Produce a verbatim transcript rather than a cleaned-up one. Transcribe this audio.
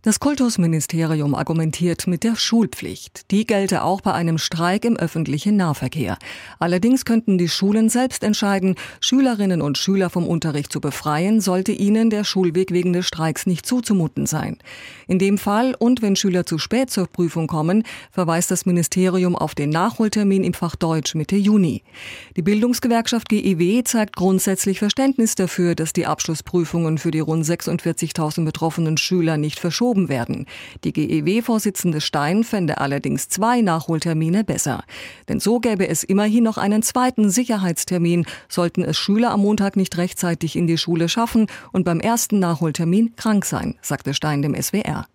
Das Kultusministerium argumentiert mit der Schulpflicht. Die gelte auch bei einem Streik im öffentlichen Nahverkehr. Allerdings könnten die Schulen selbst entscheiden, Schülerinnen und Schüler vom Unterricht zu befreien, sollte ihnen der Schulweg wegen des Streiks nicht zuzumuten sein. In dem Fall und wenn Schüler zu spät zur Prüfung kommen, verweist das Ministerium auf den Nachholtermin im Fach Deutsch Mitte Juni. Die Bildungsgewerkschaft G E W zeigt grundsätzlich Verständnis dafür, dass die Abschlussprüfungen für die rund sechsundvierzigtausend betroffenen Schüler nicht verschoben werden. Die G E W-Vorsitzende Stein fände allerdings zwei Nachholtermine besser. Denn so gäbe es immerhin noch einen zweiten Sicherheitstermin, sollten es Schüler am Montag nicht rechtzeitig in die Schule schaffen und beim ersten Nachholtermin krank sein, sagte Stein dem S W R.